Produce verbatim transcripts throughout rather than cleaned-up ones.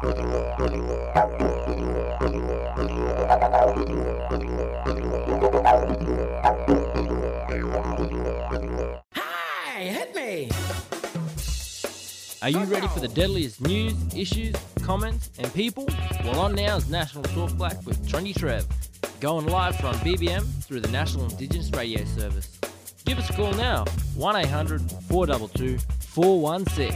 Hey, hit me! Are you ready for the deadliest news, issues, comments, and people? Well, on now is National Talk Black with Trendy Trev, going live from B B M through the National Indigenous Radio Service. Give us a call now, one eight hundred four two two four one six.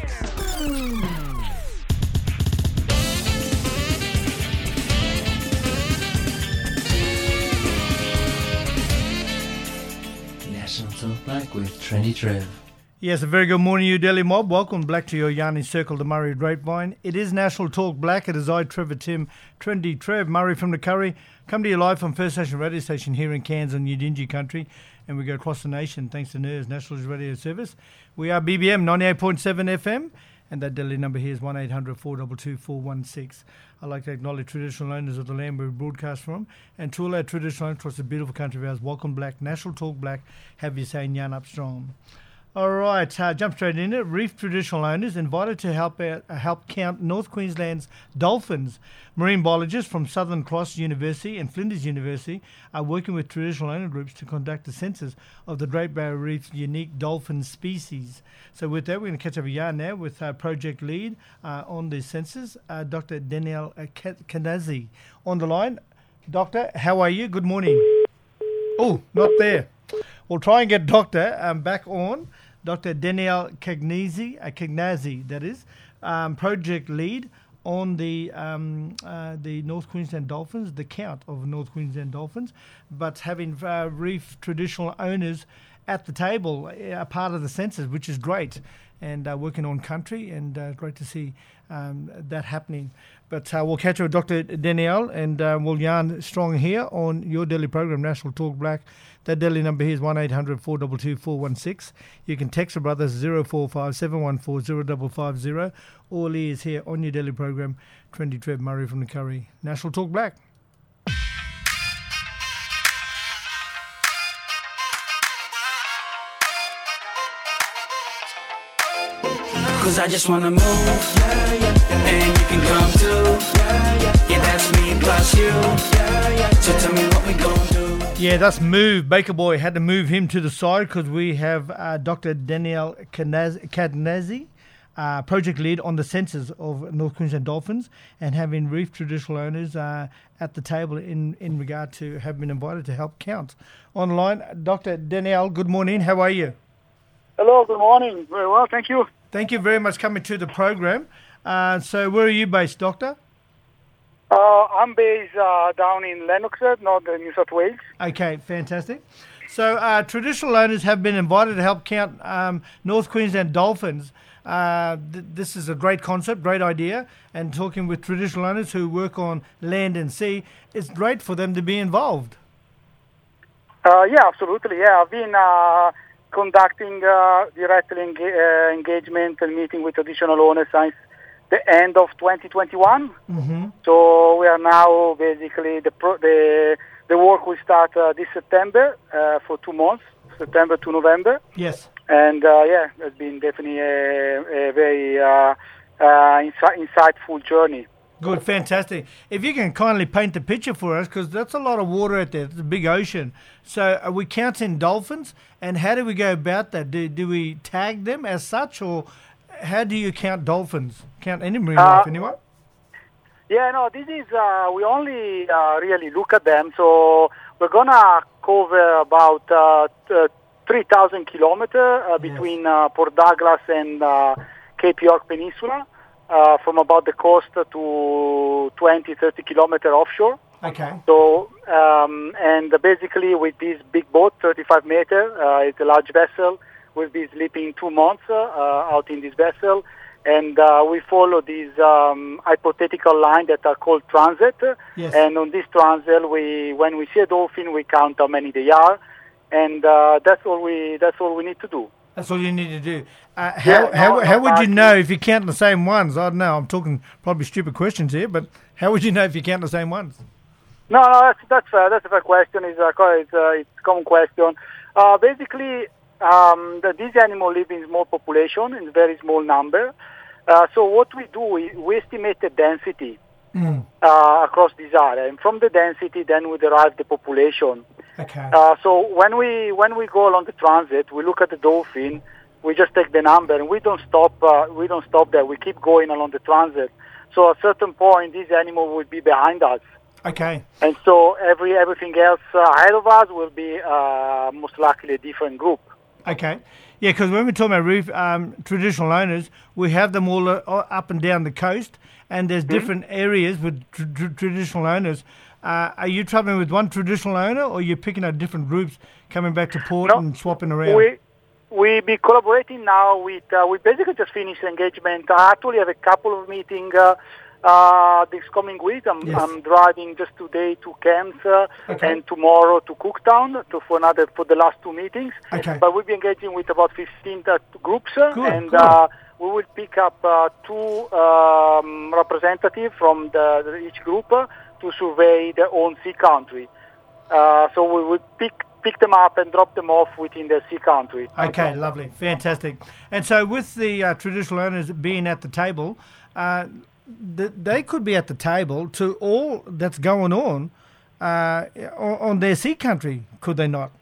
National Talk Black with Trendy Trev. Yes, a very good morning, you Delhi mob. Welcome back to your Yarny Circle, the Murray Grapevine. It is National Talk Black. It is I, Trevor Tim, Trendy Trev, Murray from the Curry. Come to you live from First Nation Radio Station here in Cairns on Udingi Country. And we go across the nation thanks to N E R S, National Radio Service. We are B B M ninety-eight point seven F M. And that Delhi number here is one eight hundred four two two four one six. I'd like to acknowledge traditional owners of the land where we broadcast from. And to all our traditional owners across the beautiful country of ours, welcome Black, National Talk Black. Have you saying yarn up strong. All right, uh, jump straight in it. Reef traditional owners invited to help out, uh, help count North Queensland's dolphins. Marine biologists from Southern Cross University and Flinders University are working with traditional owner groups to conduct a census of the Great Barrier Reef's unique dolphin species. So with that, we're going to catch up a yarn now with our project lead uh, on the census, uh, Doctor Danielle Kenazi. On the line. Doctor, how are you? Good morning. Oh, not there. We'll try and get Doctor um, back on. Doctor Danielle Kenazi, uh, Kenazi, that is, um, project lead on the um, uh, the North Queensland Dolphins, the count of North Queensland Dolphins, but having uh, reef traditional owners at the table, a part of the census, which is great, and uh, working on country, and uh, great to see um, that happening. But uh, we'll catch up with Doctor Danielle, and uh, we'll yarn strong here on your daily program, National Talk Black. That daily number here is one eight hundred four two two four one six. You can text the brothers zero four five seven one four zero five five zero. All ears here on your daily program, Trendy Trev, Murray from the Curry. National Talk Black. Cause I just wanna move, yeah, yeah, yeah. And you can come too, yeah, yeah, yeah. That's me plus you, yeah, yeah. So tell me what we gon' do. Yeah, that's move. Baker Boy had to move him to the side because we have uh, Doctor Danielle Kenazi, uh, project lead on the census of North Queensland Dolphins, and having reef traditional owners uh, at the table in, in regard to have been invited to help count. Online, Doctor Danielle, good morning. How are you? Hello, good morning. Very well, thank you. Thank you very much for coming to the program. Uh, so where are you based, Doctor? Uh, I'm based uh, down in Lennox, northern New South Wales. Okay, fantastic. So uh, traditional owners have been invited to help count um, North Queensland dolphins. Uh, th- this is a great concept, great idea, and talking with traditional owners who work on land and sea, it's great for them to be involved. Uh, yeah, absolutely. Yeah, I've been uh, conducting uh, direct enga- uh, engagement and meeting with traditional owners since the end of twenty twenty-one. Mm-hmm. So we are now basically the pro- the the work will start uh, this September uh, for two months, September to November. Yes. And uh, yeah, it's been definitely a, a very uh, uh, insi- insightful journey. Good, fantastic. If you can kindly paint the picture for us, because that's a lot of water out there. It's a big ocean. So are we counting dolphins, and how do we go about that? Do, do we tag them as such, or how do you count dolphins? Count any marine life, Uh, anyway? Yeah, no, this is, uh, we only uh, really look at them. So we're going to cover about uh, t- three thousand kilometers uh, between uh, Port Douglas and uh, Cape York Peninsula, uh, from about the coast to twenty, thirty kilometers offshore. Okay. So, um, and basically with this big boat, thirty-five meter, uh, it's a large vessel. We'll be sleeping two months uh, out in this vessel. And uh, we follow these um, hypothetical lines that are called transit. Yes. And on this transit, we, when we see a dolphin, we count how many they are, and uh, that's all we that's all we need to do. That's all you need to do. Uh, how Yeah, how, no, how no, would you no, know if you count the same ones? I don't know. I'm talking probably stupid questions here, but how would you know if you count the same ones? No, no, that's that's fair. That's a fair question. It's a it's a, it's a common question. Uh, basically, um, the, these animals live in small population, in very small number. Uh, so what we do, we, we estimate the density Mm. uh, across this area, and from the density, then we derive the population. Okay. Uh, so when we when we go along the transit, we look at the dolphin. We just take the number, and we don't stop. Uh, we don't stop there. We keep going along the transit. So at a certain point, this animal will be behind us, Okay. and so every everything else uh, ahead of us will be uh, most likely a different group. Okay. Yeah, because when we're talking about reef um, traditional owners, we have them all uh, up and down the coast, and there's different areas with tr- tr- traditional owners. Uh, are you traveling with one traditional owner, or you're picking up different groups coming back to port No, and swapping around? We we be collaborating now with. Uh, we basically just finished engagement. I actually have a couple of meetings uh, uh, this coming week. I'm, Yes. I'm driving just today to Cairns uh, Okay. and tomorrow to Cooktown to, for another for the last two meetings. Okay. But we'll be engaging with about fifteen uh, groups, uh, Good, and good. Uh, we will pick up uh, two um, representatives from the, the, each group uh, to survey their own sea country. Uh, so we will pick pick them up and drop them off within the sea country. Okay, lovely, fantastic. And so, with the uh, traditional owners being at the table, uh, th- they could be at the table to all that's going on uh, on on their sea country, could they not?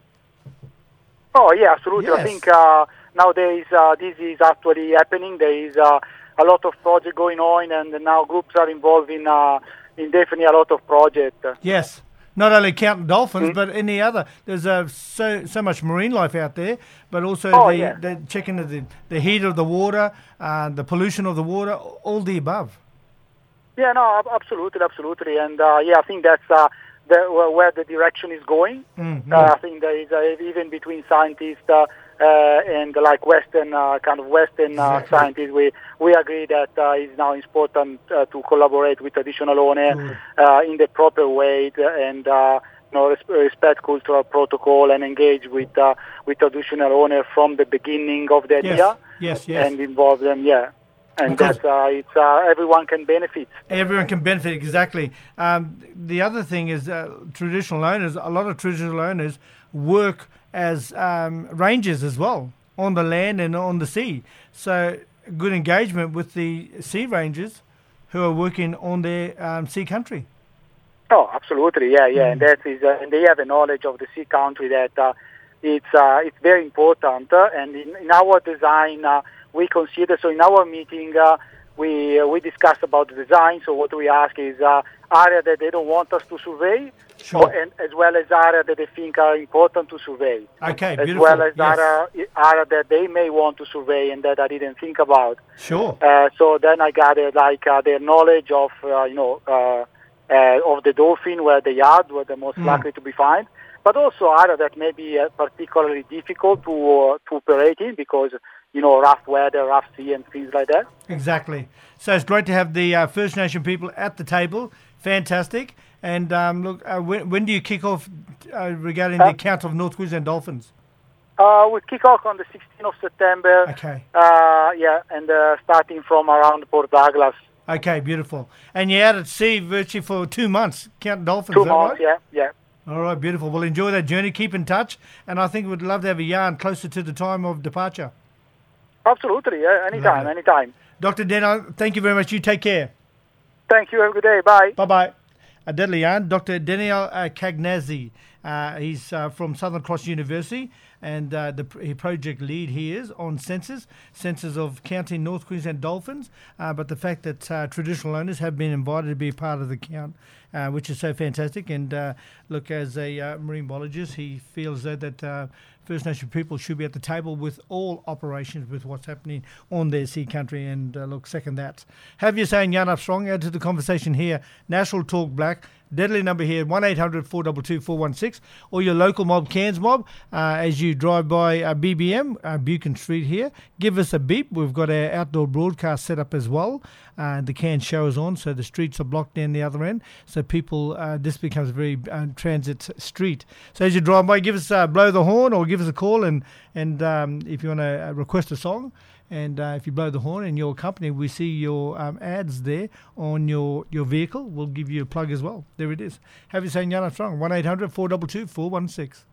Oh yeah, absolutely. Yes. I think uh, nowadays uh, this is actually happening. There is uh, a lot of project going on, and now groups are involved in uh, in definitely a lot of projects. Yes. Not only counting dolphins, Mm. but any other. There's uh, so so much marine life out there, but also Oh, the, yeah. the checking the the heat of the water, uh, the pollution of the water, all the above. Yeah, no, ab- absolutely, absolutely, and uh, yeah, I think that's uh, the, where where the direction is going. Mhm. Uh, I think there is uh, even between scientists uh, uh, and like Western uh, kind of Western uh, Exactly. scientists, we we agree that uh, it's now important uh, to collaborate with traditional owner Good. uh, in the proper way and uh, you know res- respect cultural protocol and engage with uh, with traditional owner from the beginning of the Yes, idea yes, yes. and involve them. Yeah, and Because- that uh, it's uh, everyone can benefit. Everyone can benefit, exactly. Um, the other thing is uh, traditional owners, a lot of traditional owners work as um, rangers as well on the land and on the sea. So good engagement with the sea rangers who are working on their um, sea country. Oh, absolutely, yeah, yeah, and that is, uh, and they have a knowledge of the sea country that uh, it's uh, it's very important. Uh, and in, in our design, uh, we consider so in our meeting uh, we uh, we discuss about the design. So what we ask is uh, area that they don't want us to survey, Sure. or, and as well as area that they think are important to survey, Okay, as beautiful. well as Yes. area, area that they may want to survey and that I didn't think about. Sure. Uh, so then I gathered like uh, their knowledge of uh, you know uh, uh, of the dolphin, where they are, where they're most Mm. likely to be found, but also area that may be uh, particularly difficult to uh, to operate in because you know rough weather, rough sea, and things like that. Exactly. So it's great to have the uh, First Nation people at the table. Fantastic. And um, look, uh, when, when do you kick off uh, regarding the Uh, account of North Queensland Dolphins? Uh, we kick off on the sixteenth of September. Okay. Uh, yeah, and uh, starting from around Port Douglas. Okay, beautiful. And you're out at sea virtually for two months, counting dolphins, Two is that months, right? yeah, yeah. All right, beautiful. Well, enjoy that journey. Keep in touch. And I think we'd love to have a yarn closer to the time of departure. Absolutely, yeah, anytime, Lovely. anytime. Doctor Daniel, thank you very much. You take care. Thank you, have a good day, bye. Bye-bye. A deadly yarn, Doctor Daniel uh, Cagnazzi. Uh, he's uh, from Southern Cross University, and uh, the pr- project lead he is on census, census of counting North Queensland dolphins. Uh, but the fact that uh, traditional owners have been invited to be a part of the count, uh, which is so fantastic. And uh, look, as a uh, marine biologist, he feels that, that uh, First Nation people should be at the table with all operations, with what's happening on their sea country. And uh, look, second that. Have you saying Yarn Up Strong? Add to the conversation here. National Talk Black. Deadly number here, one eight hundred four two two four one six, or your local mob, Cairns mob, uh, as you drive by uh, B B M, uh, Buchan Street here. Give us a beep. We've got our outdoor broadcast set up as well. Uh, the Cairns show is on, so the streets are blocked down the other end. So people, uh, this becomes a very uh, transit street. So as you drive by, give us uh, blow the horn or give us a call, and, and um, if you want to uh, request a song. And uh, if you blow the horn in your company, we see your um, ads there on your, your vehicle. We'll give you a plug as well. There it is. Have you saying Yarn Up Strong? one eight hundred four two two four one six.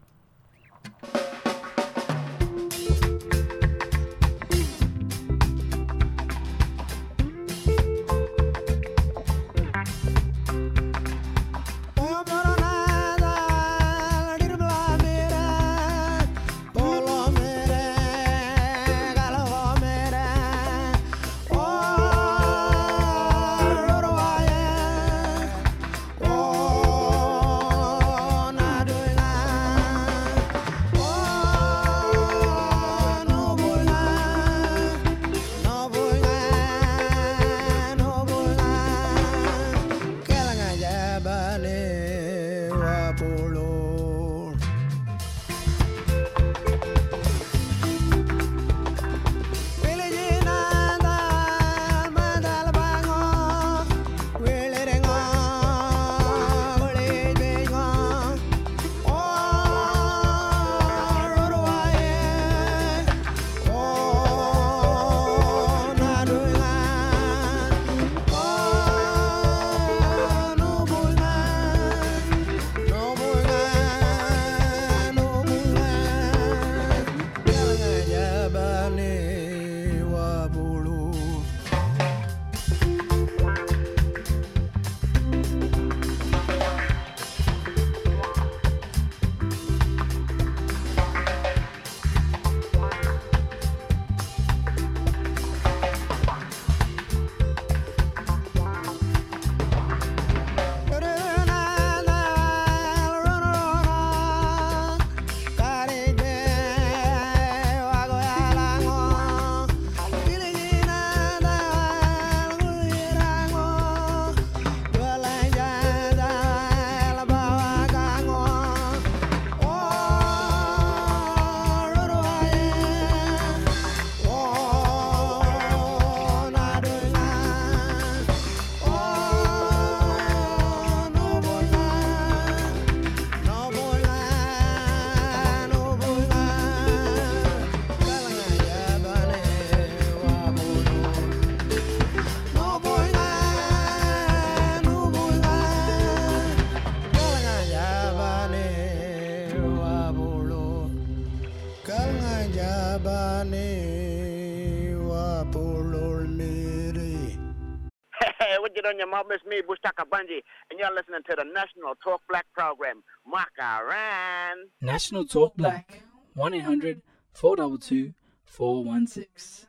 Hey, what you doing, your mom? It's me, Bushtaka Bunji, and you're listening to the National Talk Black program. Makaran. National Talk Black, one eight hundred, four two two, four one six.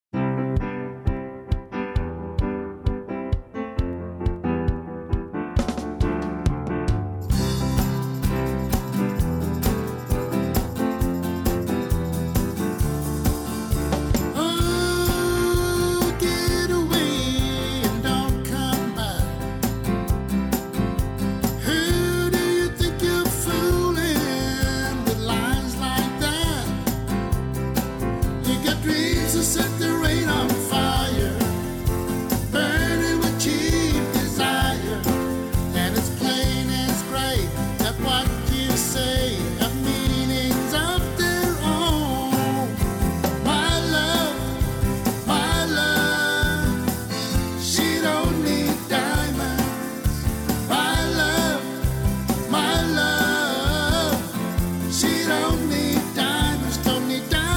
Set the rain on fire, burning with cheap desire, and it's plain as gray that what you say have meanings of their own. My love, my love, she don't need diamonds. My love, my love, she don't need diamonds, don't need diamonds.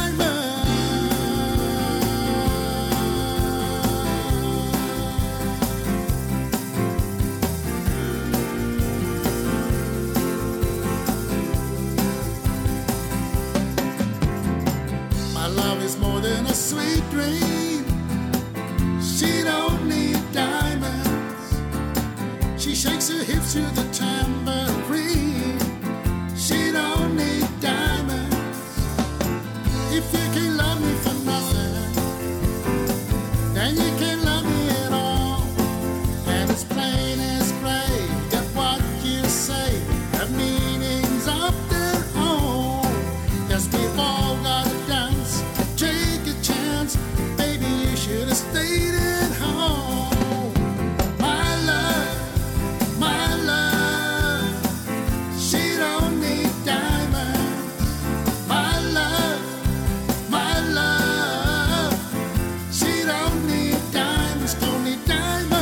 More than a sweet dream. She don't need diamonds. She shakes her hips to the tambourine. She don't need diamonds. If you can't love me for nothing, then you can't love me at all. And it's plain as gray that what you say have meanings of their own. Yes, we've all got to dance. Take a chance, baby, you should have stayed at home. My love, my love, she don't need diamonds. My love, my love, she don't need diamonds, don't need diamonds.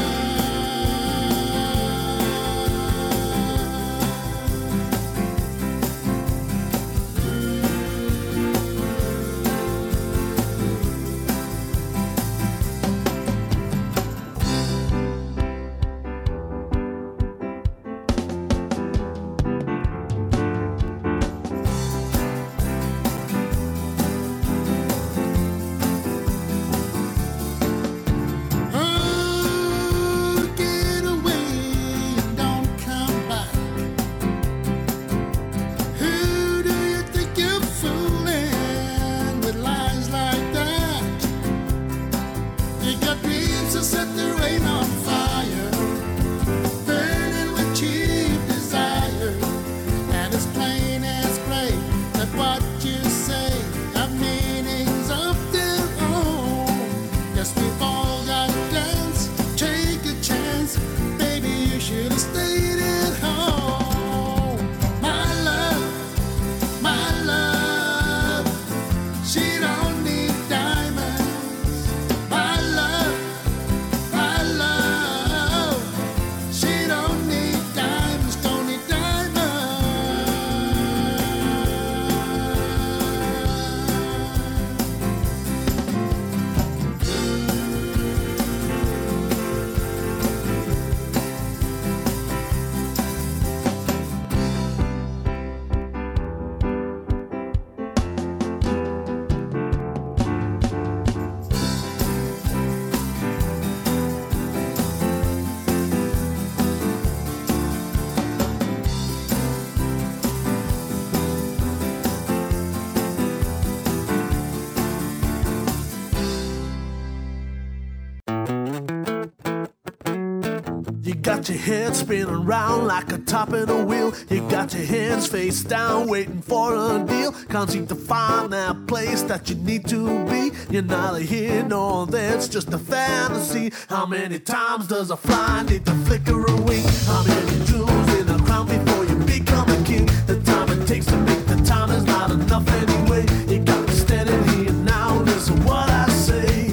got your head spinning round like a top in a wheel. You got your hands face down waiting for a deal. Can't seem to find that place that you need to be. You're neither here nor there, it's just a fantasy. How many times does a fly need to flicker a wing? How many jewels in a crown before you become a king? The time it takes to make the time is not enough anyway. You got me standing here now, listen what I say.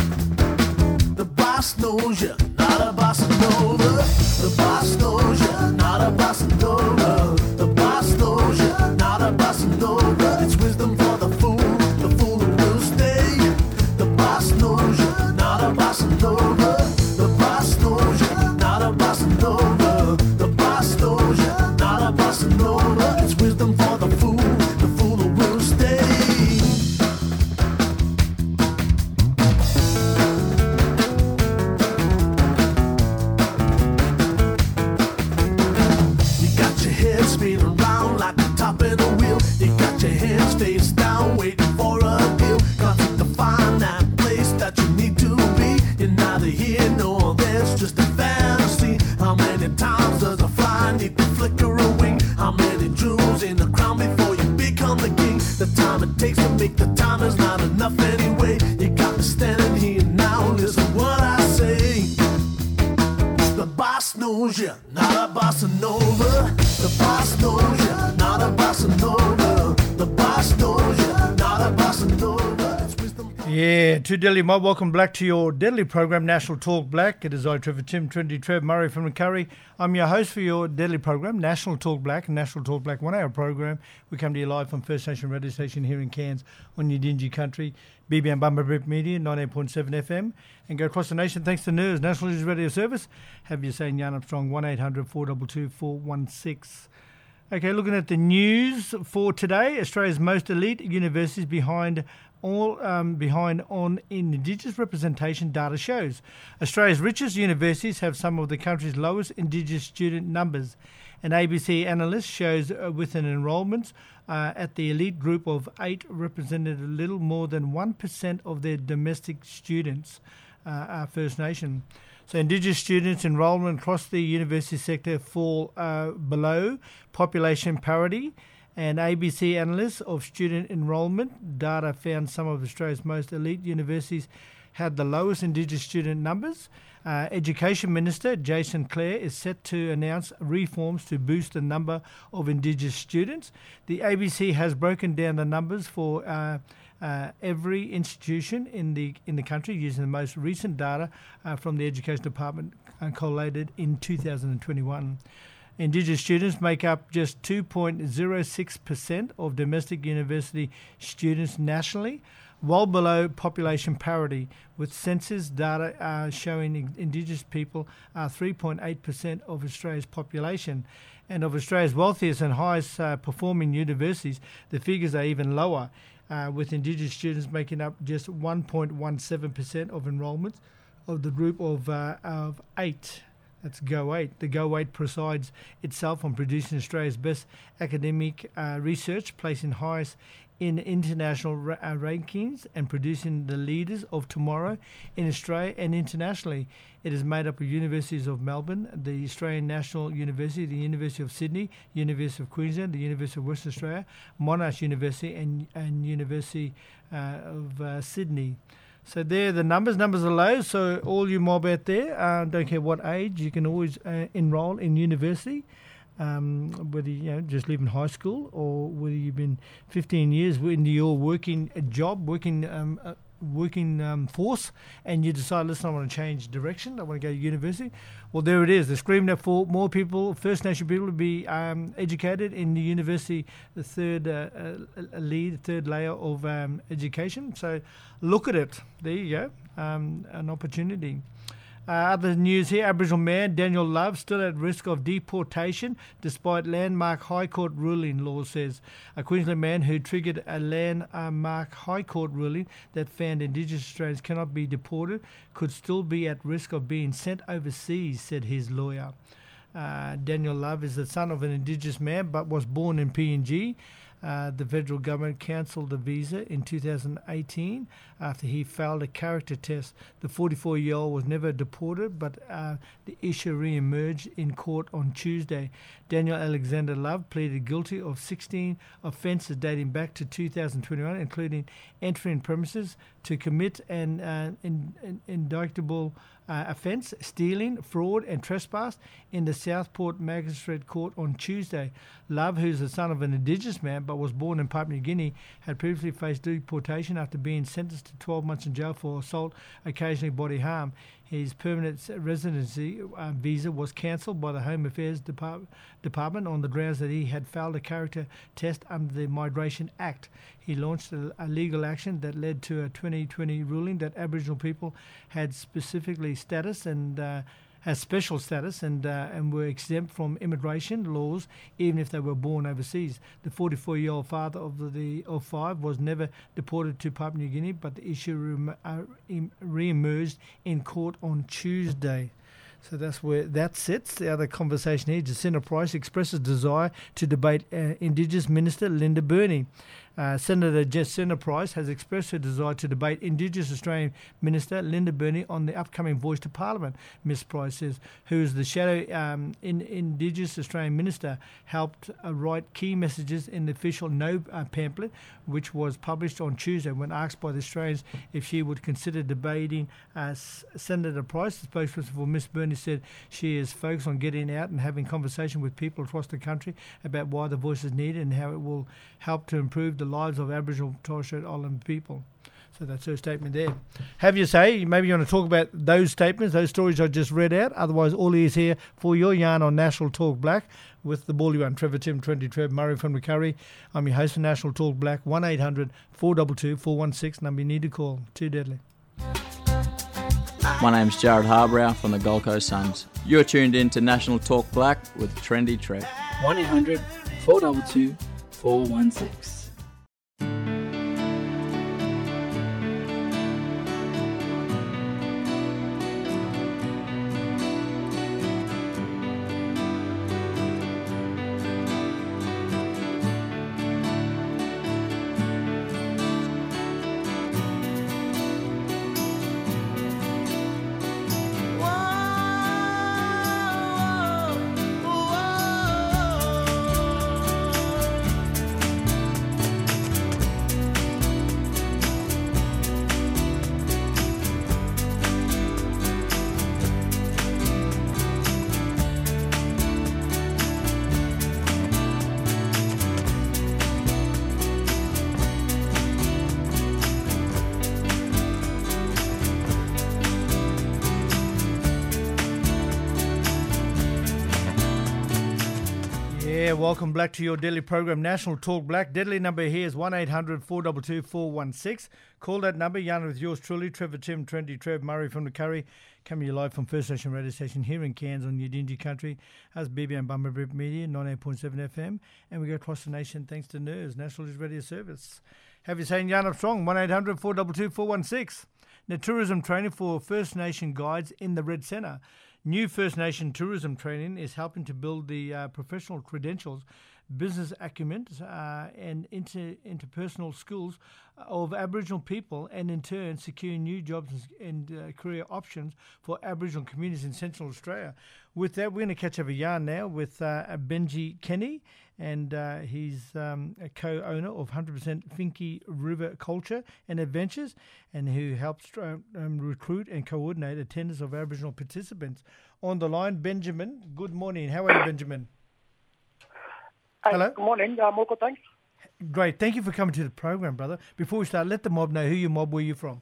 The boss knows you're not a bossa nova. The boss knows you're not a bossa nova. The boss knows you're not a bossa nova. It's wisdom for the fool, the fool who boss knows you, not a bossa nova. The boss knows you, not a bossa nova. The boss knows you, not a bossa nova. It's wisdom. Yeah, to Delhi Mob, welcome back to your deadly program, National Talk Black. It is I, Trevor Tim, Trinity Trev, Murray from the Curry. I'm your host for your deadly program, National Talk Black, National Talk Black one-hour program. We come to you live from First Nation Radio Station here in Cairns on your dingy country, B B M Bumper Rip Media, ninety-eight point seven F M, and go across the nation thanks to N I R S, National News Radio Service. Have you saying Yarn Armstrong, one eight hundred four two two four one six. Okay, looking at the news for today, Australia's most elite universities behind all um, behind on Indigenous representation data shows. Australia's richest universities have some of the country's lowest Indigenous student numbers. An A B C analyst shows uh, with an enrolments uh, at the elite group of eight represented a little more than one percent of their domestic students uh, are First Nation. So Indigenous students enrolment across the university sector fall uh, below population parity, and A B C analysts of student enrolment data found some of Australia's most elite universities had the lowest Indigenous student numbers. Uh, Education Minister Jason Clare is set to announce reforms to boost the number of Indigenous students. The A B C has broken down the numbers for uh, uh, every institution in the in the country using the most recent data uh, from the Education Department uh, collated in two thousand twenty-one. Indigenous students make up just two point zero six percent of domestic university students nationally, well below population parity, with census data uh, showing Indigenous people are three point eight percent of Australia's population. And of Australia's wealthiest and highest uh, performing universities, the figures are even lower, uh, with Indigenous students making up just one point one seven percent of enrolments of the group of, uh, of eight. That's Go eight. The Go eight presides itself on producing Australia's best academic uh, research, placing highest in international ra- uh, rankings and producing the leaders of tomorrow in Australia and internationally. It is made up of universities of Melbourne, the Australian National University, the University of Sydney, University of Queensland, the University of Western Australia, Monash University and, and University uh, of uh, Sydney. So there, the numbers. Numbers are low, so all you mob out there, uh, don't care what age, you can always uh, enrol in university, um, whether you know just leaving high school or whether you've been fifteen years into your working job, working um, uh, working um, force, and you decide, listen, I want to change direction, I want to go to university. Well, there it is. They're screaming out for more people, First Nation people, to be um, educated in the university, the third uh, uh, lead, third layer of um, education. So look at it. There you go. Um, an opportunity. Uh, other news here, Aboriginal man Daniel Love still at risk of deportation despite landmark High Court ruling, law says. A Queensland man who triggered a landmark High Court ruling that found Indigenous Australians cannot be deported could still be at risk of being sent overseas, said his lawyer. Uh, Daniel Love is the son of an Indigenous man but was born in P N G. Uh, the federal government cancelled the visa in two thousand eighteen after he failed a character test. The forty-four-year-old was never deported, but uh, the issue re-emerged in court on Tuesday. Daniel Alexander Love pleaded guilty of sixteen offences dating back to two thousand twenty-one, including entering premises to commit an uh, in, in, indictable uh, offence, stealing, fraud and trespass in the Southport Magistrate Court on Tuesday. Love, who's the son of an Indigenous man but was born in Papua New Guinea, had previously faced deportation after being sentenced to twelve months in jail for assault, occasionally bodily harm. His permanent residency uh, visa was cancelled by the Home Affairs Depart- Department on the grounds that he had failed a character test under the Migration Act. He launched a, a legal action that led to a twenty twenty ruling that Aboriginal people had specifically status and uh, has special status and uh, and were exempt from immigration laws even if they were born overseas. The forty-four-year-old father of the, the of five was never deported to Papua New Guinea, but the issue re- uh, re-emerged in court on Tuesday. So that's where that sits. The other conversation here, Jacinta Price expresses desire to debate uh, Indigenous Minister Linda Burney. Uh, Senator Jacinta Price has expressed her desire to debate Indigenous Australian Minister Linda Burney on the upcoming Voice to Parliament. Miss Price says, who is the shadow um, in, Indigenous Australian Minister, helped uh, write key messages in the official No uh, pamphlet, which was published on Tuesday. When asked by the Australians if she would consider debating uh, Senator Price, the spokesperson for Miss Burney said she is focused on getting out and having conversation with people across the country about why the voice is needed and how it will help to improve the lives of Aboriginal and Torres Strait Island people. So that's her statement there. Have your say. Maybe you want to talk about those statements, those stories I just read out. Otherwise, all ears here for your yarn on National Talk Black with the Bally One, Trevor Tim, Twenty Trev, Murray from Curry. I'm your host for National Talk Black, one eight hundred four two two four one six, number you need to call. Too deadly. My name's Jared Harbrow from the Gold Coast Suns. You're tuned in to National Talk Black with Trendy Trev. one eight hundred four two two four one six. Welcome back to your daily program, National Talk Black. Deadly number here is one eight hundred four two two four one six. Call that number. Yarn with yours truly, Trevor Tim, Trendy Trev, Murray from the Curry. Coming to you live from First Nation Radio Station here in Cairns on Yidinji Country. As B B M Bummer Rip Media, ninety-eight point seven F M. And we go across the nation thanks to N E R S, National News Radio Service. Have you saying Yarn up strong, one eight hundred four two two four one six. Now, tourism training for First Nation guides in the Red Centre. New First Nation tourism training is helping to build the uh, professional credentials, business acumen, uh, and inter- interpersonal skills of Aboriginal people, and in turn securing new jobs and uh, career options for Aboriginal communities in Central Australia. With that, we're going to catch up a yarn now with uh, Benji Kenny, and uh, he's um, a co-owner of one hundred percent Finke River Culture and Adventures, and who helps uh, um, recruit and coordinate attendance of Aboriginal participants. On the line, Benjamin. Good morning. How are you, Benjamin? Hey, Hello. Good morning. Um, all good, thanks. Great. Thank you for coming to the program, brother. Before we start, let the mob know who your mob, where you from.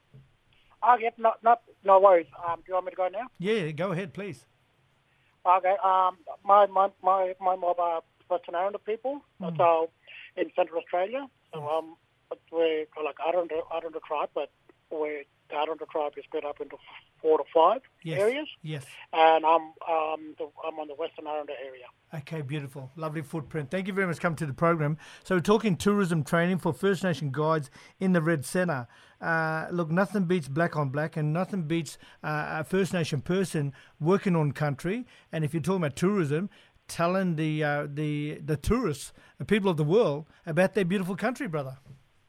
Oh, yep, no, no, no worries. Um, do you want me to go now? Yeah, go ahead, please. Okay. Um, my my my my mob are Western Islander people, Mm. so in Central Australia. So um, we're like Islander Islander tribe, but we're the Islander tribe is split up into four to five Yes. areas, Yes. and I'm um the, I'm on the Western Islander area. Okay, beautiful. Lovely footprint. Thank you very much for coming to the program. So we're talking tourism training for First Nation guides in the Red Centre. Uh, look, nothing beats black on black, and nothing beats uh, a First Nation person working on country. And if you're talking about tourism, telling the uh, the the tourists, the people of the world, about their beautiful country, brother.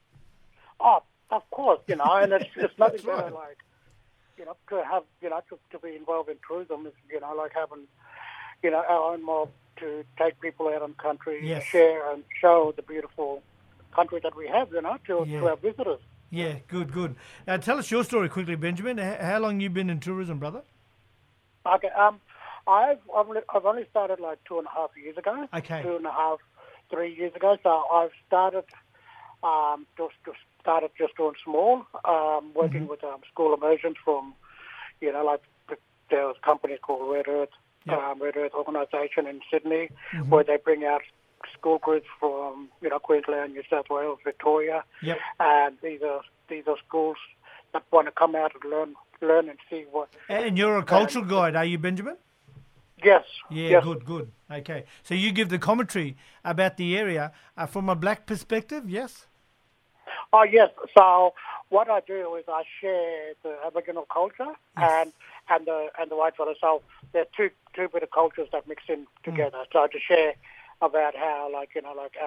Oh, of course, you know, and it's it's nothing That's better right. like you know to have you know to, to be involved in tourism is you know like having you know our own mob to take people out on country, Yes. share and show the beautiful country that we have, you know, to, Yeah. to our visitors. Yeah, good, good. Now tell us your story quickly, Benjamin. H- how long you been in tourism, brother? Okay, um, I've I've only, I've only started like two and a half years ago. Okay. Two and a half, three years ago. So I've started um just just started just doing small, um, working Mm-hmm. with um, school immersions from, you know, like there was a company called Red Earth, Yep. um, Red Earth organisation in Sydney, Mhm. where they bring out school groups from you know Queensland, New South Wales, Victoria, Yep. and these are these are schools that want to come out and learn learn and see what. And you're a cultural guide, are you, Benjamin? Yes. Yeah, yes. good, good. Okay. So you give the commentary about the area uh, from a black perspective, yes? Oh yes. So what I do is I share the Aboriginal culture Yes. and and the and the white fella. So there are two two bit of cultures that mix in together. Mm. So to share about how like you know like our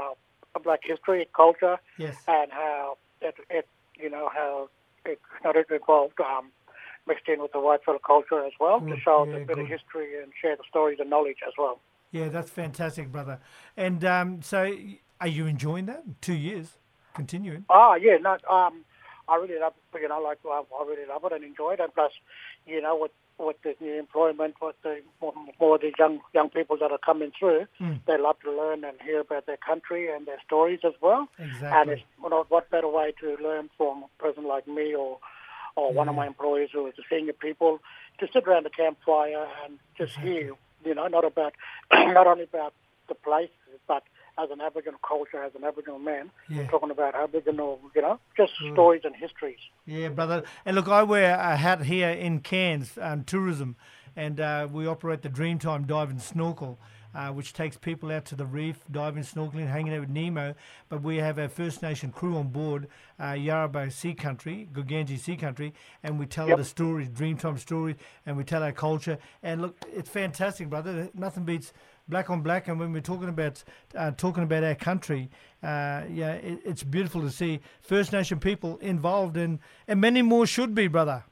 Black history, culture, Yes. and how it, it you know, how it not it involved um, mixed in with the Whitefellow culture as well Good, to show yeah, the bit of good. history and share the stories and knowledge as well. Yeah, that's fantastic, brother. And um, so, are you enjoying that? Two years, continuing. Ah, yeah, no, um, I really love it. You know, like I, I really love it and enjoy it. And plus, you know, with with the new employment, with the more, more of the young young people that are coming through, Mm. they love to learn and hear about their country and their stories as well. Exactly. And it's you know, what better way to learn from a person like me or or one of Yeah. my employees who is a senior people to sit around the campfire and just Exactly. hear, you know, not about not only about the place, but as an Aboriginal culture, as an Aboriginal man, Yeah. talking about Aboriginal, you know, just Mm. stories and histories. Yeah, brother. And look, I wear a hat here in Cairns, um, tourism, and uh, we operate the Dreamtime Dive and Snorkel, uh, which takes people out to the reef, diving, snorkeling, hanging out with Nemo. But we have our First Nation crew on board, uh, Yarrabah Sea Country, Gurganji Sea Country, and we tell Yep. the stories, Dreamtime stories, and we tell our culture. And look, it's fantastic, brother. Nothing beats black on black. And when we're talking about uh, talking about our country, uh, yeah, it, it's beautiful to see First Nation people involved, in, and many more should be, brother.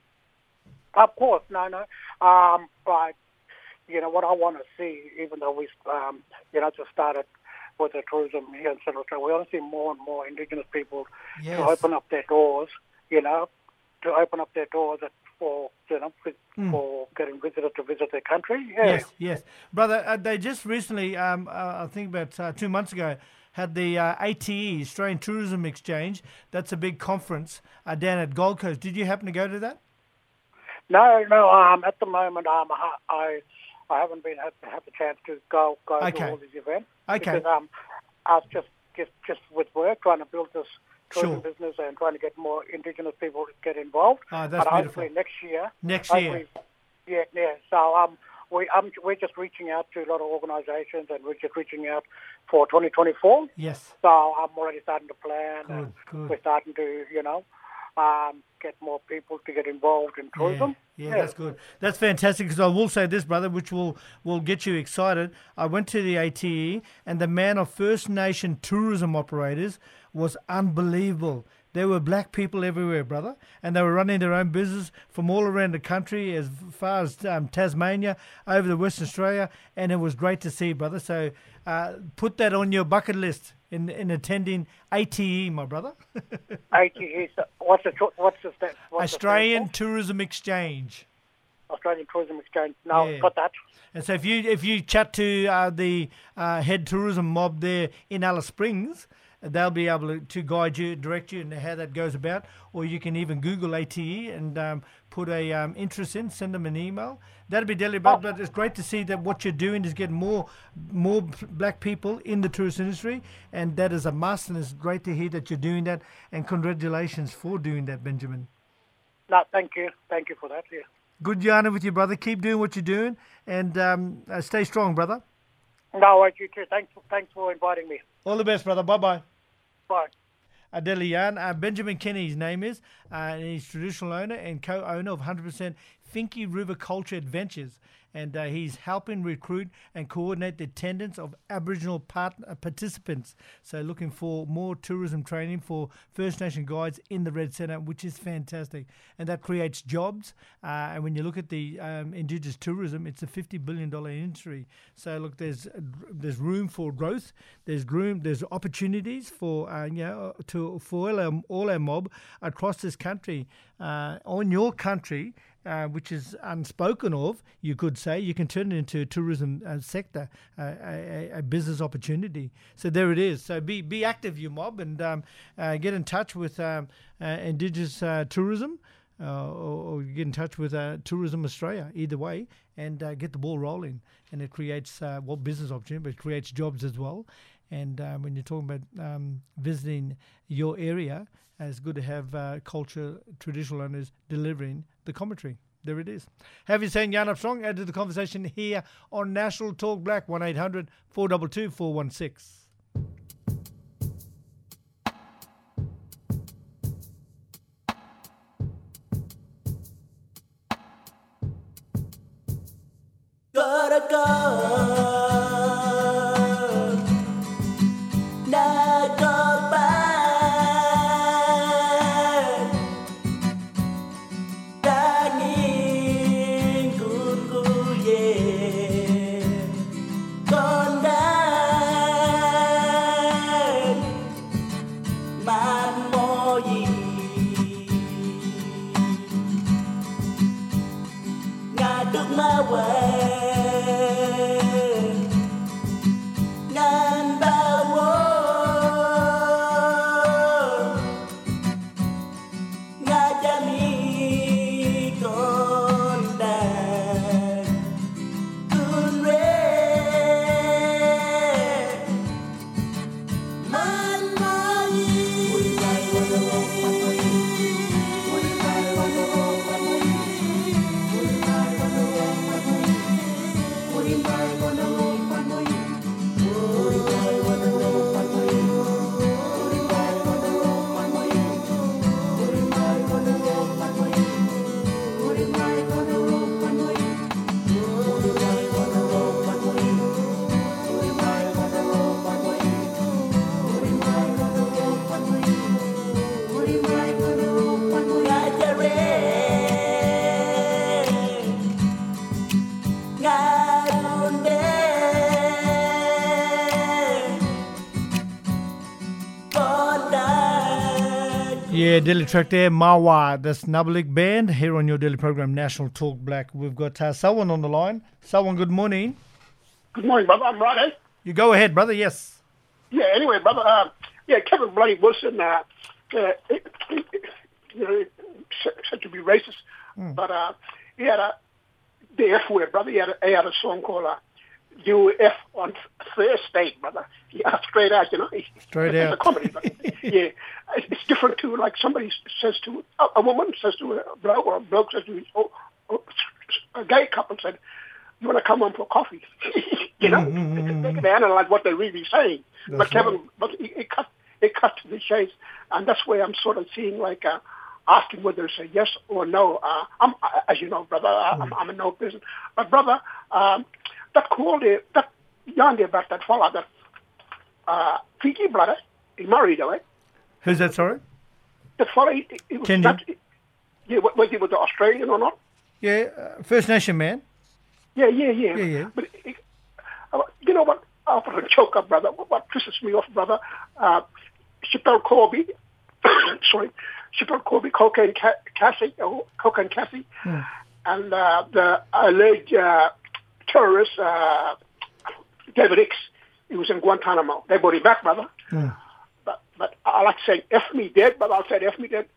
Of course, no, no. Um, but, you know, what I want to see, even though we, um, you know, just started with the tourism here in Central Australia, we want to see more and more Indigenous people Yes. to open up their doors, you know, to open up their doors for, you know, for, Mm. for getting visitors to visit their country. Yeah. Yes, yes, brother. Uh, they just recently, um, uh, I think about uh, two months ago, had the uh, A T E, Australian Tourism Exchange. That's a big conference uh, down at Gold Coast. Did you happen to go to that? No, no. Um, at the moment, um, I, I haven't been had, had the chance to go go Okay. to all these events Okay. because um, I was just just just with work trying to build this tourism Sure. business and trying to get more Indigenous people to get involved. Oh, that's but beautiful. hopefully next year. Next year. hopefully- Yeah, yeah. So um, we um, we're just reaching out to a lot of organisations and we're just reaching out for twenty twenty-four. Yes. So I'm already starting to plan. Good, and good. We're starting to, you know, um, get more people to get involved in tourism. Yeah, yeah, that's good. That's fantastic. Because I will say this, brother, which will will get you excited. I went to the A T E, and the man of First Nation tourism operators was unbelievable. There were black people everywhere, brother, and they were running their own business from all around the country, as far as um, Tasmania, over to Western Australia, and it was great to see, brother. So uh, put that on your bucket list in in attending A T E, my brother. A T E, so what's the tr- what's the sta- what's the Australian stand Tourism Exchange. for? Australian Tourism Exchange. No, Yeah. got that. And so if you if you chat to uh, the uh, head tourism mob there in Alice Springs, they'll be able to, to guide you, direct you, and how that goes about. Or you can even Google A T E and um, put a um, interest in, send them an email. That'd be deadly, but, but it's great to see that what you're doing is getting more more p- black people in the tourist industry, and that is a must. And it's great to hear that you're doing that. And congratulations for doing that, Benjamin. No, thank you, thank you for that. Yeah. Good yarning with you, brother. Keep doing what you're doing, and um, uh, stay strong, brother. No, right, you too. Thanks, thanks for inviting me. All the best, brother. Bye bye. Bye. Adele Yan, uh, Benjamin Kenny, his name is, uh, and he's traditional owner and co-owner of one hundred percent Finke River Culture Adventures, and uh, he's helping recruit and coordinate the attendance of Aboriginal part- uh, participants. So looking for more tourism training for First Nation guides in the Red Centre, which is fantastic, and that creates jobs. Uh, and when you look at the um, Indigenous tourism, it's a fifty billion dollars industry. So look, there's uh, there's room for growth. There's room. There's opportunities for uh, you know to for all our, all our mob across this country, uh, on your country. Uh, which is unspoken of, you could say, you can turn it into a tourism uh, sector, uh, a, a business opportunity. So there it is. So be be active, you mob, and um, uh, get in touch with um, uh, Indigenous uh, tourism, uh, or, or get in touch with uh, Tourism Australia, either way, and uh, get the ball rolling. And it creates, uh, well, business opportunity, but it creates jobs as well. And uh, when you're talking about um, visiting your area, it's good to have uh, culture, traditional owners delivering the commentary. There it is. Have you seen Yarn Armstrong? Add to the conversation here on National Talk Black, one eight hundred four two two four one six. Gotta go. Now Yeah, daily track there, Mawa. That's Nabalik Band here on your daily program, National Talk Black. We've got uh, Sawan on the line. Sawan, good morning. Good morning, brother. I'm right, eh? You go ahead, brother, yes. Yeah, anyway, brother, uh, yeah, Kevin Bloody Wilson, uh, uh, it, it, you know, said to be racist, mm. but uh, he had a, the F word, brother. He had a, he had a song called uh, U F on Third State, brother. Yeah, straight out, you know. Straight it's out. It's a comedy, but yeah. It's different to, like, somebody says to, a, a woman says to a bloke, or a bloke says to oh, oh, a gay couple said, you want to come on for coffee? you know, mm-hmm. they can analyze what they're really saying. That's but Kevin, right. but it, it cut it cut to the chase, and that's where I'm sort of seeing, like, uh, asking whether it's a yes or no. Uh, I'm, as you know, brother, mm. I'm, I'm a no person. But, brother, um, that call there, that yarn there about that fella, that uh, Fiji brother, he married, right? Who's that, sorry? That fella, he, he was that, yeah, was he with the Australian or not? Yeah, uh, First Nation man. Yeah, yeah, yeah. Yeah, yeah. But it, uh, you know what? I'll put a choke up, brother. What, what pisses me off, brother? Uh, Chappelle Corby, sorry, Chappelle Corby, Cocaine Ca- Cassie, oh, Cocaine Cassie, hmm. and uh, the alleged uh, terrorist uh, David Hicks. He was in Guantanamo. They brought him back, brother. Hmm. But but I like saying F me dead, but I'll say F me dead.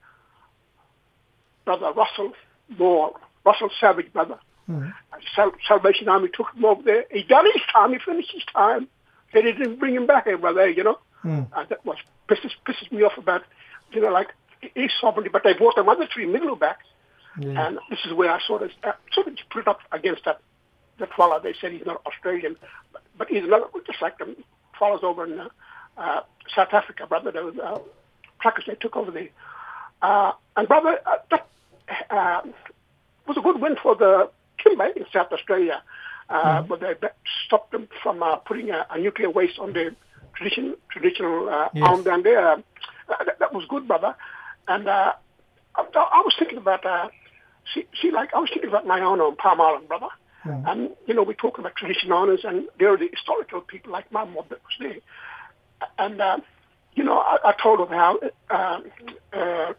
Brother Russell Moore, Russell Savage, brother. Mm-hmm. Sal- Salvation Army took him over there. He done his time. He finished his time. They didn't bring him back here, brother, you know. Mm. And that was pisses, pisses me off about, you know, like, his sovereignty. But they brought them other three Middle back. Yeah. And this is where I sort of, uh, sort of put it up against that, that fella. They said he's not Australian. But, but he's not, just like the fellas over in uh, uh, South Africa, brother. Those uh, truckers, they took over there. Uh, and, brother, uh, that uh, was a good win for the Kimberley in South Australia, uh, mm. but they stopped them from uh, putting a, a nuclear waste on the tradition, traditional uh, yes. arm down there. Uh, that, that was good, brother. And uh, I, I was thinking about, uh, see, see, like, I was thinking about my honor on Palm Island, brother. Mm. And, you know, we talk about tradition honors, and there are the historical people like my mom that was there. And, uh, you know, I, I told them how uh, uh,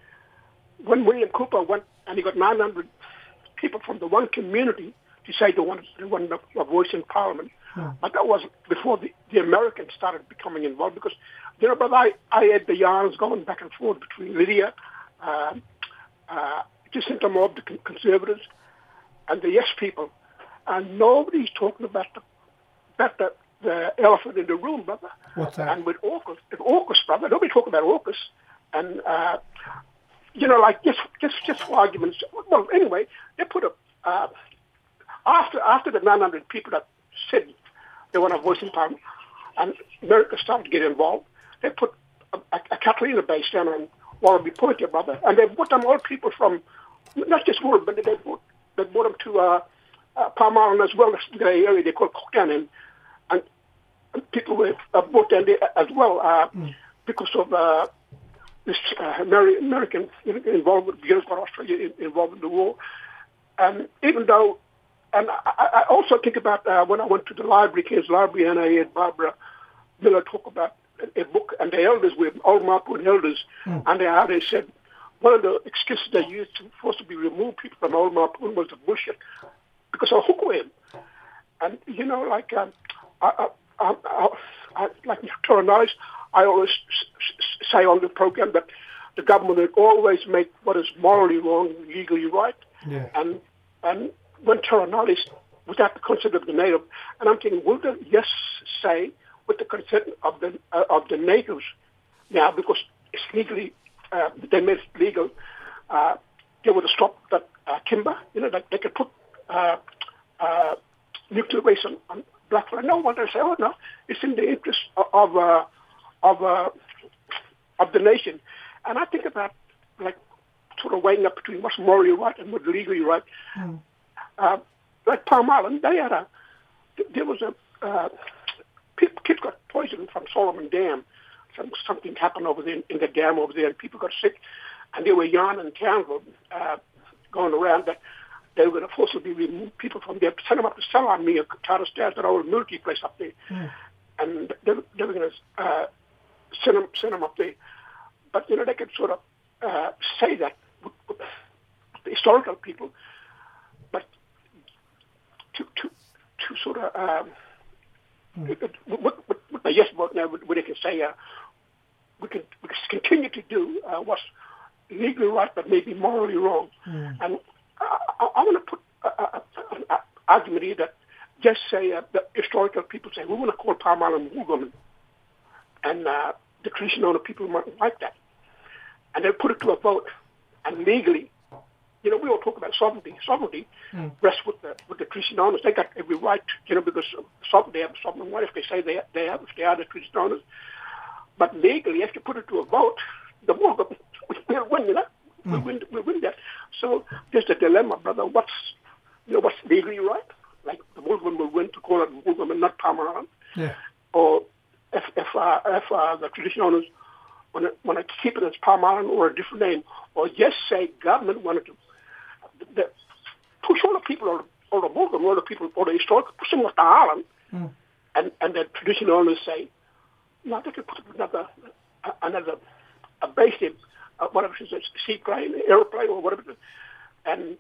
when William Cooper went and he got nine hundred people from the one community to say they wanted, they wanted a, a voice in Parliament. Hmm. But that was before the, the Americans started becoming involved because, you know, brother, I, I had the yarns going back and forth between Lydia, uh, uh, Jacinta Mobb, the Conservatives, and the Yes people. And nobody's talking about the, about the, the elephant in the room, brother. What's that? And with AUKUS, with AUKUS, brother, nobody talking about AUKUS. And, uh, you know, like, just, just, just for arguments. Well, anyway, they put a, uh, after after the nine hundred people that said they want a voice in Parliament, and America started to get involved, they put a, a, a Catalina base down on Wallaby Point, your brother, and they brought them all people from, not just Wollongong, but they brought, they brought them to uh, uh, Palm Island as well, the area they call Cooktown, and, and, and people were uh, brought down there as well uh, mm. because of... Uh, this uh, American involvement, because Australia involved in the war. And even though, and I, I also think about uh, when I went to the library, King's Library, and I heard Barbara Miller talk about a, a book, and the elders were old Mapoon elders, mm. and they, how they said one of the excuses they used to force to be removed people from old Mapoon was the bullshit, because I'll hook with him. And, you know, like, um, I, I, I, I, like Tara Nice, I always s- s- say on the program that the government will always make what is morally wrong legally right. Yeah. And and when Tara Nice, without the consent of the native, and I'm thinking, will the yes say with the consent of the uh, of the natives now, because it's legally, uh, they made it legal, uh, they would have stopped that uh, timber, you know, that they could put uh, uh, nuclear waste on, on Blackfly. No one will say, oh no, it's in the interest of of uh, of, uh, of the nation. And I think about like sort of weighing up between what's morally right and what's legally right. Mm. Uh, like Palm Island, they had a there was a uh, kids got poisoned from Solomon Dam. Some, something happened over there in, in the dam over there, and people got sick. And they were yarning in town, uh, going around that they were going to forcibly remove people from there, send them up to Salami or Carter Stairs, that old military place up there. Mm. And they, they were going to uh, send them send them up there. But, you know, they could sort of uh, say that with, with the historical people, but to to, to sort of, um, mm. with, with, with the yes vote now, where they can say, uh, we, can, we can continue to do uh, what's legally right, but maybe morally wrong. Mm. And I, I, I want to put an argument here that just say uh, the historical people say, we want to call Palm Island Woolgoman. And uh, the traditional owner people might like that. And they put it to a vote. And legally, you know, we all talk about sovereignty. Sovereignty mm. rests with the with the traditional owners. They got every right, you know, because sovereign, they have a sovereign right if they say they they have, if they are the traditional owners. But legally, if you put it to a vote, the Woolgoman will win, you know. Mm. We'll win, we'll win that. So there's the dilemma, brother. What's, you know, what's legally right? Like the Woolgoman will win to call it Woolgoman, not Palm Island. Yeah. Or if if uh, if uh, the traditional owners want to, want to keep it as Palm Island or a different name, or just say government wanted to the, push all the people, or, or the Woolgoman, all the people, or the historical, push them off the island, mm. and and the traditional owners say, no, they can put another uh, another a base in uh, whatever it is, a seaplane, airplane, or whatever it is. And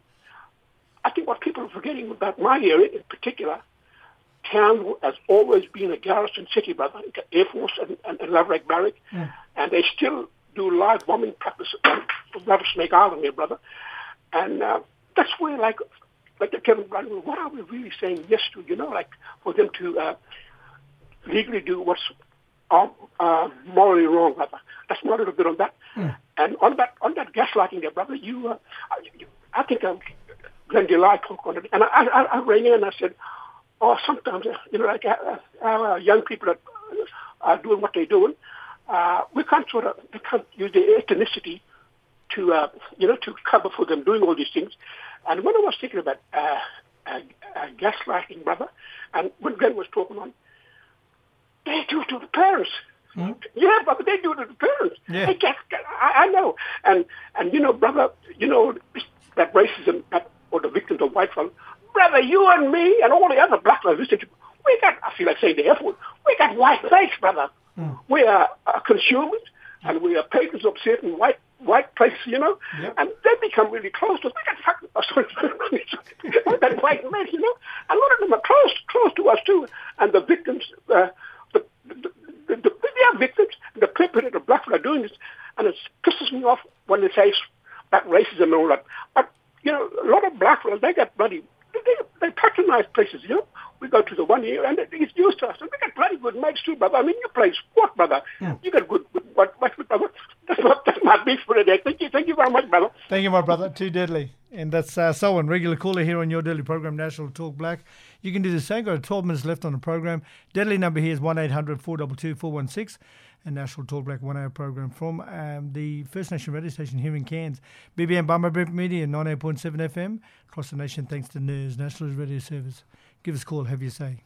I think what people are forgetting about my area in particular, town has always been a garrison city, brother. Air Force and, and, and Laverack Barrack, mm. and they still do live bombing practice on Rattlesnake Island here, brother. And uh, that's where, like, like the Kevin Brown, what are we really saying yes to? You know, like for them to uh, legally do what's uh, uh, morally wrong, brother. That's more a little bit on that. Mm. And on that, on that gaslighting there, brother, you, uh, you I think um, Glenn DeLay talked on it, and I, I, I rang in and I said, oh, sometimes, you know, like uh, our young people that are doing what they're doing, uh, we can't sort of, we can't use their ethnicity to, uh, you know, to cover for them doing all these things. And when I was thinking about uh, uh, uh, gaslighting, brother, and when Glenn was talking on, they do it to the parents. Mm-hmm. Yeah, brother, they do it to the parents. Yeah. They get, I, I know. And, and, you know, brother, you know, that racism, that, or the victims of white folk, brother, you and me and all the other black guys listen to, we got, I feel like saying the F word, we got white face, brother. Mm. We are uh, consumers, and we are patrons of certain white white places, you know, yep. and they become really close to us. We got fucking, oh, sorry, that white man, you know, a lot of them are close, close to us too. And the victims, uh, the, the, the, the, they are victims, the perpetrator of black folk are doing this, and it pisses me off when they say about racism and all that. But, you know, a lot of black folk, they got bloody, They, they patronize places, you know. We go to the one here, and it's used to us. And we got bloody good mates too, brother. I mean, you play sport, brother. Yeah. You got good, good what, what, brother. That's not, that's not beef for today. Thank you, thank you very much, brother. Thank you, my brother. Too deadly. And that's uh, Selwyn, regular caller here on your daily program, National Talk Black. You can do the same. Got twelve minutes left on the program. Deadly number here is one eight hundred four two two four one six. And National Talk Black one hour program from um, the First Nation radio station here in Cairns. B B M Bummer Brent Media, ninety-eight point seven F M. Across the nation, thanks to N E R S, National Radio Service. Give us a call, have your say.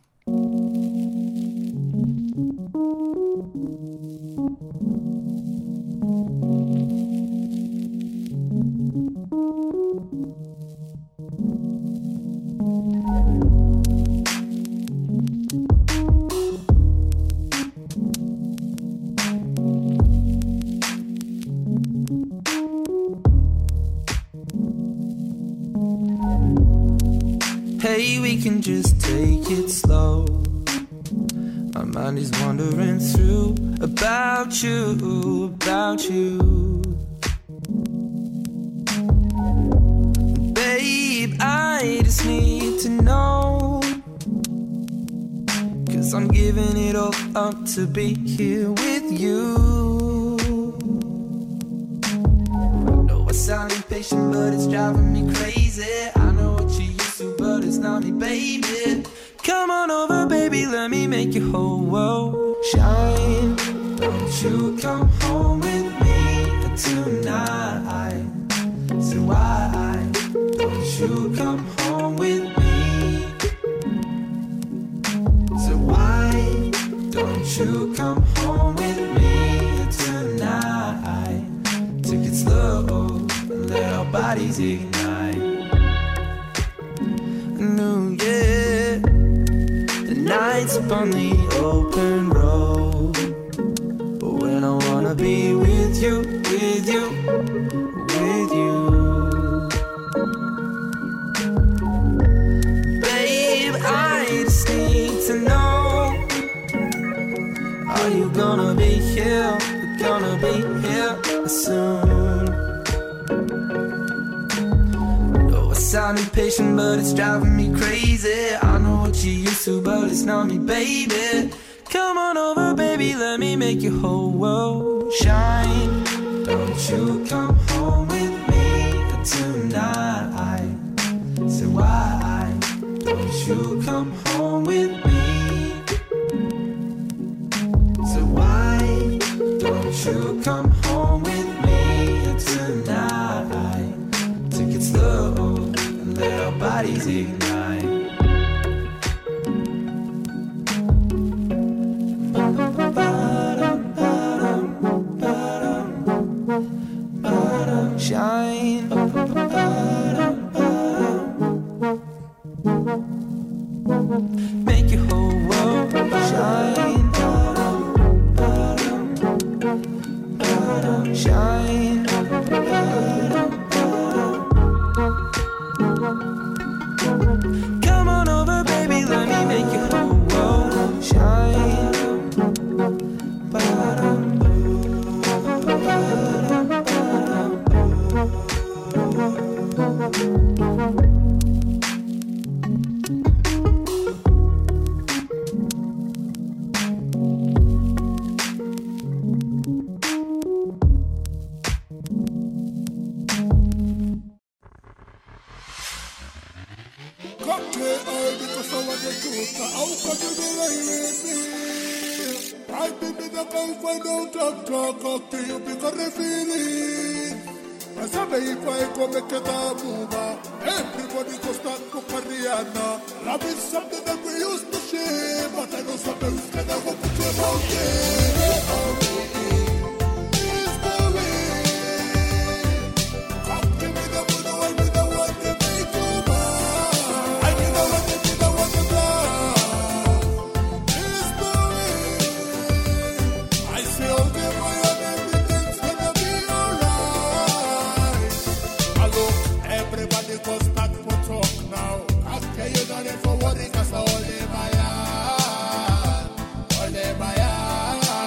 Hey can just take it slow. My mind is wandering through about you, about you. Babe, I just need to know, 'cause I'm giving it all up to be here with you. I know I sound impatient, but it's driving me crazy. I know what you used to, but it's not me, baby. Come on over, baby, let me make your whole world shine. Don't you come home with me tonight? So why don't you come home with me? So why don't you come home with me tonight? Take it slow and let our bodies ignite. No, yeah, the night's up on the open road, but when I wanna be with you, with you, with you. Babe, I just need to know, are you gonna be here? You're gonna be here soon. No, I sound impatient, but it's driving me crazy. I know what you used to, but it's not me, baby. Come on over, baby, let me make your whole world shine. Don't you come home with me tonight? So why don't you come home with me? So why don't you come home with me tonight? Take it slow and let our bodies ignite. Shine. Make your whole world shine. Shine. Come on over, baby, let me make your whole world shine. Everybody go start to Pariana. Love is something that we used to share, but I know something is gonna go put your mouth in. It's the way. Come give me the good one, me the one that make you mine. I be the one that be the one that love. It's the way. I say all the boy and everything's gonna be alright. Hello, everybody go start to talk now. Okay, you don't have to worry, cause I only my eye, only my eye.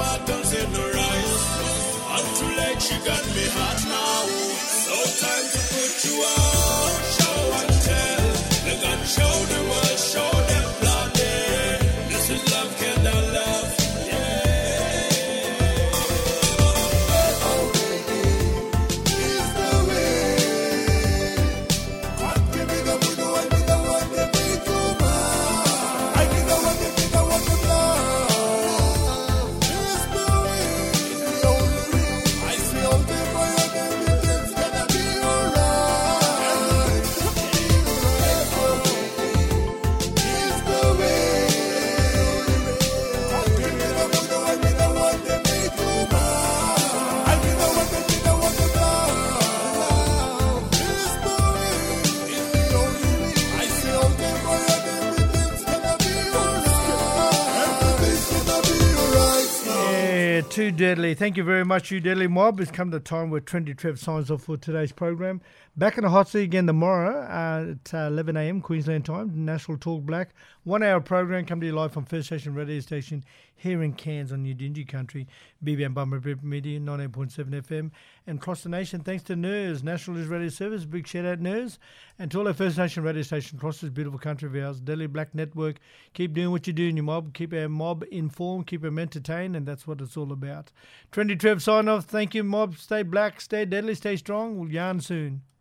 importance in the rise. I'm too late, she got me hot now. So time to put you on. Show and tell. They got show the world, show them bloody. This is love, cannot love. Too Deadly. Thank you very much, you Deadly Mob. It's come to the time where Trendy Trev signs off for today's program. Back in the hot seat again tomorrow uh, at uh, eleven a.m. Queensland time, National Talk Black. One hour program come to you live from First Station Radio Station here in Cairns on Udingi Country, B B M Bummer Media, ninety-eight point seven F M. And across the nation, thanks to N E R S, National News Radio Service. Big shout out, N E R S. And to all our First Nation radio stations across this beautiful country of ours, Deadly Black Network. Keep doing what you do in your mob. Keep our mob informed, keep them entertained, and that's what it's all about. Trendy Trev sign off. Thank you, mob. Stay black, stay deadly, stay strong. We'll yarn soon.